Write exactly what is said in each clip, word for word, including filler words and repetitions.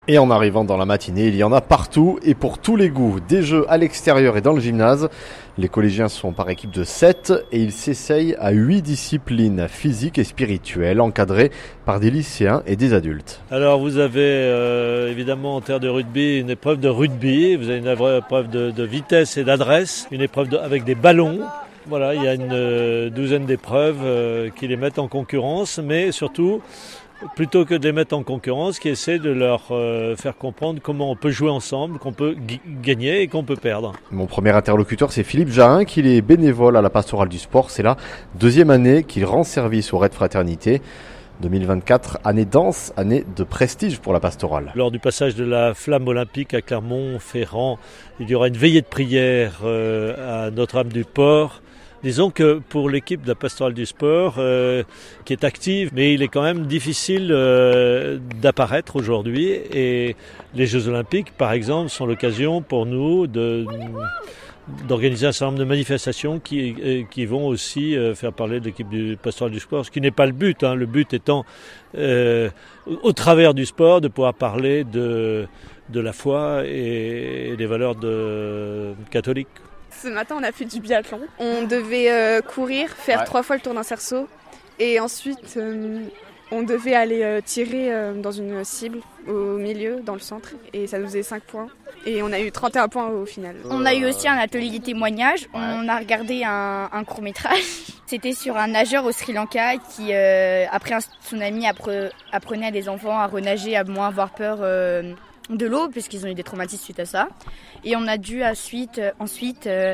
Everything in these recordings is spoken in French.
Et en arrivant dans la matinée, il y en a partout et pour tous les goûts. Des jeux à l'extérieur et dans le gymnase. Les collégiens sont par équipe de sept et ils s'essayent à huit disciplines physiques et spirituelles encadrées par des lycéens et des adultes. Alors vous avez euh, évidemment en terre de rugby une épreuve de rugby, vous avez une épreuve de, de vitesse et d'adresse, une épreuve de, avec des ballons. Voilà, il y a une euh, douzaine d'épreuves euh, qui les mettent en concurrence, mais surtout, plutôt que de les mettre en concurrence, qui essaie de leur euh, faire comprendre comment on peut jouer ensemble, qu'on peut g- gagner et qu'on peut perdre. Mon premier interlocuteur, c'est Philippe Jahin, qui est bénévole à la pastorale du sport. C'est la deuxième année qu'il rend service au Raid Fraternité. deux mille vingt-quatre, année dense, année de prestige pour la pastorale. Lors du passage de la flamme olympique à Clermont-Ferrand, il y aura une veillée de prière euh, à Notre-Dame du Port. Disons que pour l'équipe de la pastorale du sport, euh, qui est active, mais il est quand même difficile euh, d'apparaître aujourd'hui. Et les Jeux Olympiques, par exemple, sont l'occasion pour nous de, d'organiser un certain nombre de manifestations qui, qui vont aussi euh, faire parler de l'équipe du pastorale du sport, ce qui n'est pas le but. Hein. Le but étant, euh, au travers du sport, de pouvoir parler de, de la foi et des valeurs de, catholiques. Ce matin, on a fait du biathlon. On devait euh, courir, faire ouais. trois fois le tour d'un cerceau. Et ensuite, euh, on devait aller euh, tirer euh, dans une cible au milieu, dans le centre. Et ça nous faisait cinq points. Et on a eu trente et un points au final. On a eu aussi un atelier témoignage. Ouais. On a regardé un, un court-métrage. C'était sur un nageur au Sri Lanka qui, euh, après un tsunami, appre- apprenait à des enfants à renager, à moins avoir peur euh, de l'eau, puisqu'ils ont eu des traumatismes suite à ça. Et on a dû ensuite, euh, ensuite euh,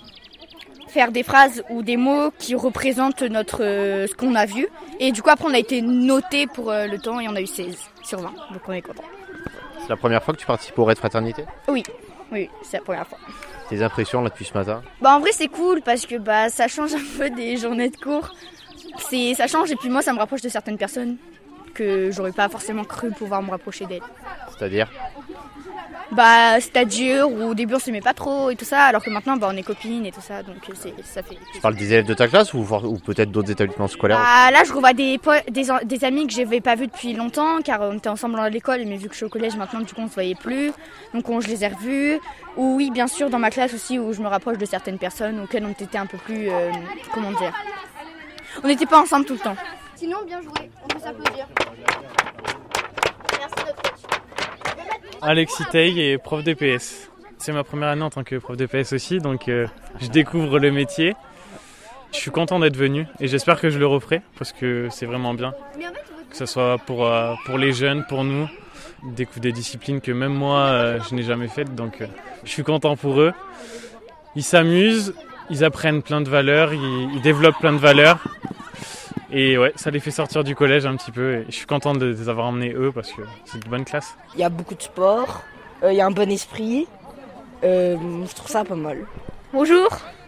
faire des phrases ou des mots qui représentent notre, euh, ce qu'on a vu. Et du coup, après, on a été noté pour euh, le temps et on a eu seize sur vingt. Donc, on est content. C'est la première fois que tu participes au Raid Fraternité ? Oui, oui, c'est la première fois. Tes impressions là depuis ce matin ? Bah, en vrai, c'est cool parce que bah, ça change un peu des journées de cours. C'est, ça change et puis moi, ça me rapproche de certaines personnes que j'aurais pas forcément cru pouvoir me rapprocher d'elles. C'est-à-dire ? Bah, c'est-à-dire où au début on s'aimait pas trop et tout ça, alors que maintenant bah, on est copines et tout ça, donc c'est, ça fait... Tu parles des élèves de ta classe ou, ou peut-être d'autres établissements scolaires ? Bah, là je revois des, des, des amis que j'avais pas vus depuis longtemps, car on était ensemble à l'école, mais vu que je suis au collège maintenant, du coup on se voyait plus, donc on, je les ai revus. Ou oui, bien sûr, dans ma classe aussi, où je me rapproche de certaines personnes auxquelles on était un peu plus... Euh, comment dire ? On n'était pas ensemble tout le temps. Sinon, bien joué, on peut s'applaudir. Merci notre coach. Alexis Teig est prof de P S. C'est ma première année en tant que prof de P S aussi, donc euh, je découvre le métier. Je suis content d'être venu et j'espère que je le referai parce que c'est vraiment bien. Que ce soit pour, euh, pour les jeunes, pour nous, découvrir des disciplines que même moi euh, je n'ai jamais faites, donc euh, je suis content pour eux. Ils s'amusent, ils apprennent plein de valeurs, ils, ils développent plein de valeurs. Et ouais, ça les fait sortir du collège un petit peu. Et je suis content de les avoir emmenés eux parce que c'est une bonne classe. Il y a beaucoup de sport, il euh, y a un bon esprit. Euh, je trouve ça pas mal. Bonjour.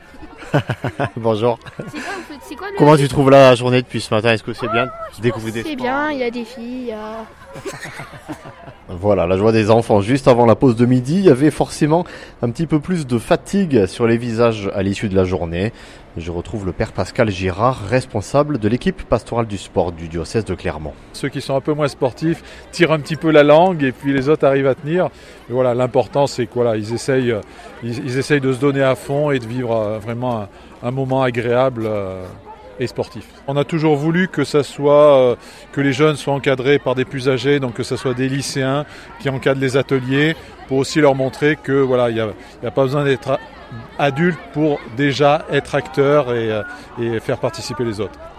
Bonjour. C'est quoi, c'est quoi le... Comment tu trouves la journée depuis ce matin ? Est-ce que c'est bien de découvrir des sports ? C'est bien, il y a des filles, il y a... Voilà, la joie des enfants. Juste avant la pause de midi, il y avait forcément un petit peu plus de fatigue sur les visages à l'issue de la journée. Je retrouve le père Pascal Girard, responsable de l'équipe pastorale du sport du diocèse de Clermont. Ceux qui sont un peu moins sportifs tirent un petit peu la langue et puis les autres arrivent à tenir. Mais voilà, l'important c'est qu'ils voilà, ils essayent, ils, ils essayent de se donner à fond et de vivre vraiment un, un moment agréable euh, et sportif. On a toujours voulu que ça soit euh, que les jeunes soient encadrés par des plus âgés, donc que ce soit des lycéens qui encadrent les ateliers, pour aussi leur montrer que voilà, il n'y a, y a pas besoin d'être adulte pour déjà être acteur et, et faire participer les autres.